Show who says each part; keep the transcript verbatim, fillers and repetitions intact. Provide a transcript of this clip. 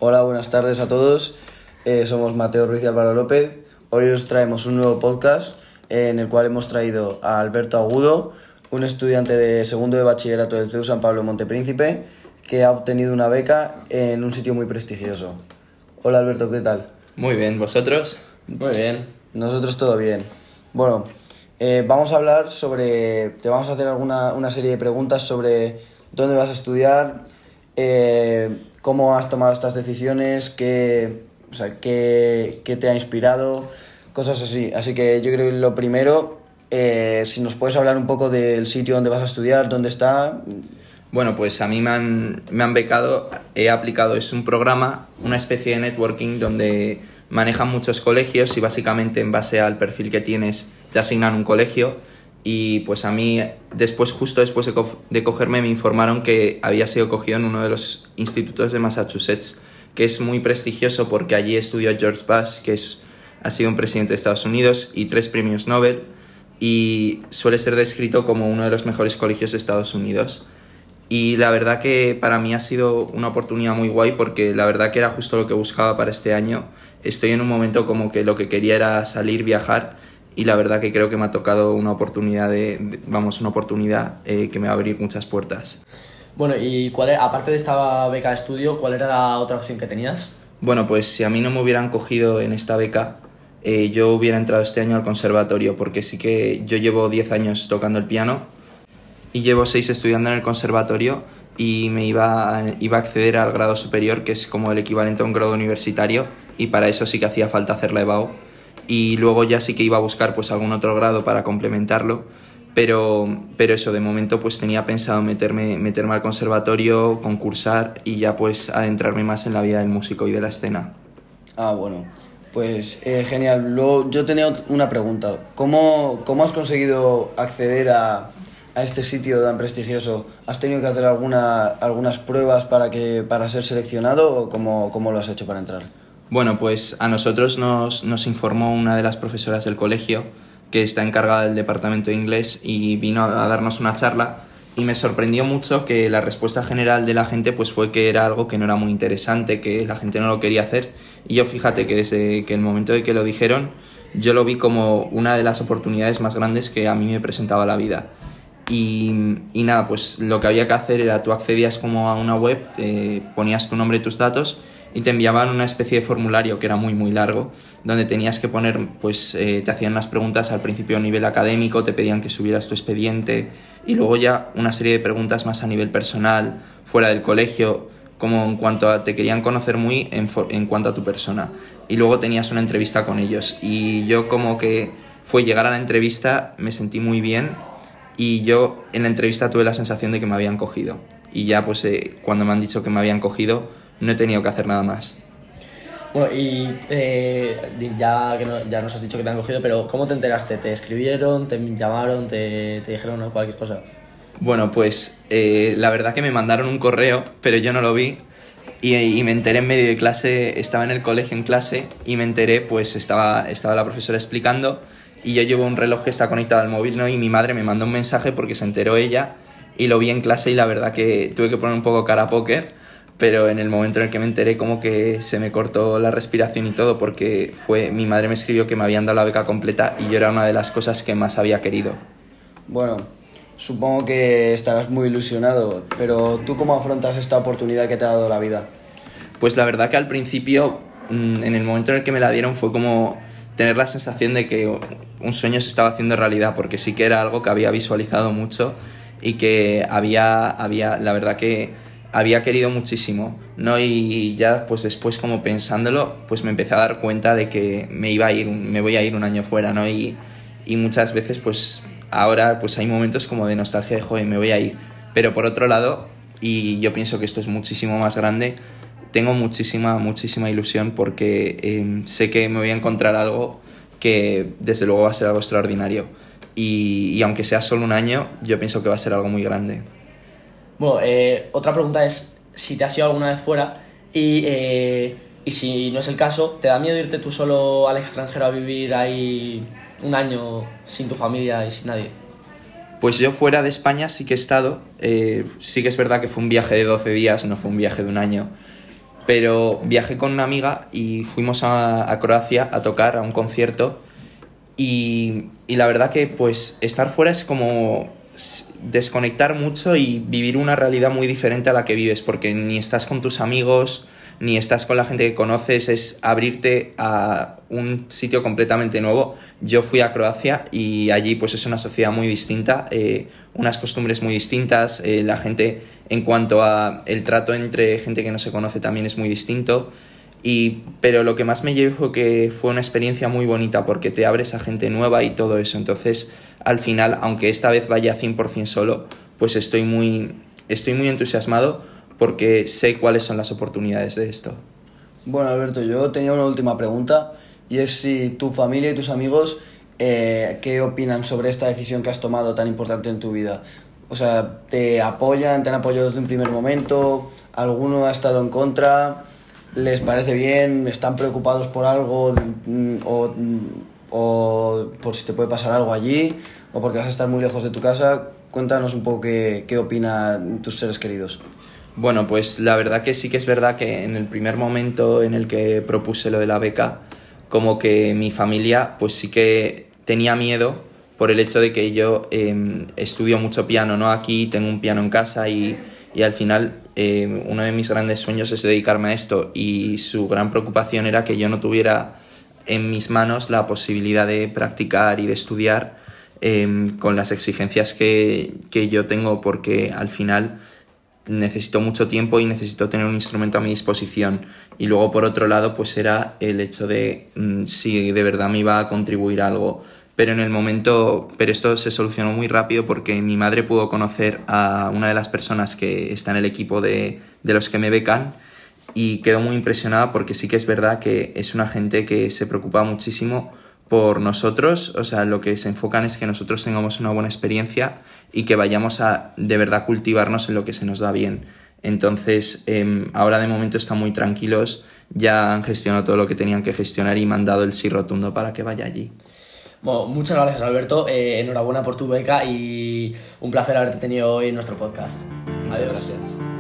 Speaker 1: Hola, buenas tardes a todos. Eh, somos Mateo Ruiz y Álvaro López. Hoy os traemos un nuevo podcast eh, en el cual hemos traído a Alberto Agudo, un estudiante de segundo de bachillerato del C E U San Pablo Montepríncipe, que ha obtenido una beca en un sitio muy prestigioso. Hola Alberto, ¿qué tal?
Speaker 2: Muy bien, ¿vosotros?
Speaker 3: Muy bien.
Speaker 1: Nosotros todo bien. Bueno, eh, vamos a hablar sobre... Te vamos a hacer alguna una serie de preguntas sobre dónde vas a estudiar, eh, cómo has tomado estas decisiones, qué, o sea, qué, qué te ha inspirado, cosas así. Así que yo creo que lo primero, eh, si nos puedes hablar un poco del sitio donde vas a estudiar, dónde está...
Speaker 2: Bueno, pues a mí me han, me han becado, he aplicado, es un programa, una especie de networking donde manejan muchos colegios y básicamente en base al perfil que tienes te asignan un colegio y pues a mí después, justo después de, co- de cogerme me informaron que había sido cogido en uno de los institutos de Massachusetts, que es muy prestigioso porque allí estudió George Bush, que es, ha sido un presidente de Estados Unidos y tres premios Nobel y suele ser descrito como uno de los mejores colegios de Estados Unidos. Y la verdad que para mí ha sido una oportunidad muy guay porque la verdad que era justo lo que buscaba para este año. Estoy en un momento como que lo que quería era salir, viajar y la verdad que creo que me ha tocado una oportunidad, de, de, vamos, una oportunidad eh, que me va a abrir muchas puertas.
Speaker 3: Bueno, y cuál era, aparte de esta beca de estudio, ¿cuál era la otra opción que tenías?
Speaker 2: Bueno, pues si a mí no me hubieran cogido en esta beca, eh, yo hubiera entrado este año al conservatorio porque sí que yo llevo diez años tocando el piano y llevo seis estudiando en el conservatorio y me iba a, iba a acceder al grado superior, que es como el equivalente a un grado universitario, y para eso sí que hacía falta hacer la E B A U. Y luego ya sí que iba a buscar pues algún otro grado para complementarlo, pero, pero eso, de momento pues tenía pensado meterme, meterme al conservatorio, concursar y ya pues adentrarme más en la vida del músico y de la escena.
Speaker 1: Ah, bueno, pues eh, genial. Luego yo tenía una pregunta. ¿Cómo, cómo has conseguido acceder a, a este sitio tan prestigioso? ¿Has tenido que hacer alguna, algunas pruebas para, que, para ser seleccionado o cómo, cómo lo has hecho para entrar?
Speaker 2: Bueno, pues a nosotros nos, nos informó una de las profesoras del colegio que está encargada del departamento de inglés y vino a darnos una charla y me sorprendió mucho que la respuesta general de la gente pues fue que era algo que no era muy interesante, que la gente no lo quería hacer y yo fíjate que desde que el momento de que lo dijeron yo lo vi como una de las oportunidades más grandes que a mí me presentaba la vida. Y, y nada, pues lo que había que hacer era tú accedías como a una web, eh, ponías tu nombre y tus datos y te enviaban una especie de formulario que era muy muy largo, donde tenías que poner, pues eh, te hacían unas preguntas al principio a nivel académico, te pedían que subieras tu expediente y luego ya una serie de preguntas más a nivel personal, fuera del colegio, como en cuanto a, te querían conocer muy en, en cuanto a tu persona. Y luego tenías una entrevista con ellos y yo como que fue llegar a la entrevista, me sentí muy bien y yo en la entrevista tuve la sensación de que me habían cogido y ya pues eh, cuando me han dicho que me habían cogido no he tenido que hacer nada más.
Speaker 3: Bueno, y eh, ya que no, ya nos has dicho que te han cogido, pero ¿cómo te enteraste? ¿Te escribieron, te llamaron, te, te dijeron cualquier cosa?
Speaker 2: Bueno, pues eh, la verdad que me mandaron un correo, pero yo no lo vi y, y me enteré en medio de clase, estaba en el colegio en clase y me enteré, pues estaba, estaba la profesora explicando y yo llevo un reloj que está conectado al móvil, ¿no? Y mi madre me mandó un mensaje porque se enteró ella y lo vi en clase y la verdad que tuve que poner un poco cara a póker, pero en el momento en el que me enteré como que se me cortó la respiración y todo porque fue mi madre me escribió que me habían dado la beca completa y yo era una de las cosas que más había querido.
Speaker 1: Bueno, supongo que estarás muy ilusionado, pero ¿tú cómo afrontas esta oportunidad que te ha dado la vida?
Speaker 2: Pues la verdad que al principio, en el momento en el que me la dieron fue como tener la sensación de que un sueño se estaba haciendo realidad, porque sí que era algo que había visualizado mucho y que había, había la verdad que había querido muchísimo, ¿no? Y ya pues después como pensándolo, pues me empecé a dar cuenta de que me iba a ir, me voy a ir un año fuera, ¿no? Y, y muchas veces pues ahora pues hay momentos como de nostalgia de joder, me voy a ir. Pero por otro lado, y yo pienso que esto es muchísimo más grande, tengo muchísima, muchísima ilusión porque eh, sé que me voy a encontrar algo que desde luego va a ser algo extraordinario. Y, y aunque sea solo un año, yo pienso que va a ser algo muy grande.
Speaker 3: Bueno, eh, otra pregunta es si te has ido alguna vez fuera y, eh, y si no es el caso, ¿te da miedo irte tú solo al extranjero a vivir ahí un año sin tu familia y sin nadie?
Speaker 2: Pues yo fuera de España sí que he estado, eh, sí que es verdad que fue un viaje de doce días, no fue un viaje de un año. pero viajé con una amiga y fuimos a, a Croacia a tocar a un concierto y, y la verdad que pues estar fuera es como desconectar mucho y vivir una realidad muy diferente a la que vives, porque ni estás con tus amigos, ni estás con la gente que conoces, es abrirte a un sitio completamente nuevo. Yo fui a Croacia y allí pues es una sociedad muy distinta, eh, unas costumbres muy distintas, eh, la gente en cuanto a el trato entre gente que no se conoce también es muy distinto, y, pero lo que más me llevé fue que fue una experiencia muy bonita porque te abres a gente nueva y todo eso. Entonces al final, aunque esta vez vaya cien por ciento solo, pues estoy muy, estoy muy entusiasmado porque sé cuáles son las oportunidades de esto.
Speaker 1: Bueno, Alberto, yo tenía una última pregunta y es si tu familia y tus amigos eh, ¿qué opinan sobre esta decisión que has tomado tan importante en tu vida? O sea, ¿te apoyan, te han apoyado desde un primer momento? ¿Alguno ha estado en contra? ¿Les parece bien? ¿Están preocupados por algo o, o por si te puede pasar algo allí o porque vas a estar muy lejos de tu casa? Cuéntanos un poco qué, qué opinan tus seres queridos.
Speaker 2: Bueno, pues la verdad que sí que es verdad que en el primer momento en el que propuse lo de la beca, como que mi familia pues sí que tenía miedo por el hecho de que yo eh, estudio mucho piano, ¿no? Aquí tengo un piano en casa y, y al final eh, uno de mis grandes sueños es dedicarme a esto, y su gran preocupación era que yo no tuviera en mis manos la posibilidad de practicar y de estudiar eh, con las exigencias que, que yo tengo, porque al final necesito mucho tiempo y necesito tener un instrumento a mi disposición. Y luego por otro lado pues era el hecho de mmm, si de verdad me iba a contribuir a algo, pero en el momento pero esto se solucionó muy rápido porque mi madre pudo conocer a una de las personas que está en el equipo de, de los que me becan, y quedó muy impresionada porque sí que es verdad que es una gente que se preocupa muchísimo por nosotros. O sea, lo que se enfocan es que nosotros tengamos una buena experiencia y que vayamos a de verdad cultivarnos en lo que se nos da bien. Entonces, eh, ahora de momento están muy tranquilos, ya han gestionado todo lo que tenían que gestionar y me han dado el sí rotundo para que vaya allí.
Speaker 3: Bueno, muchas gracias, Alberto, eh, enhorabuena por tu beca y un placer haberte tenido hoy en nuestro podcast.
Speaker 2: Muchas
Speaker 3: Adiós.
Speaker 2: gracias.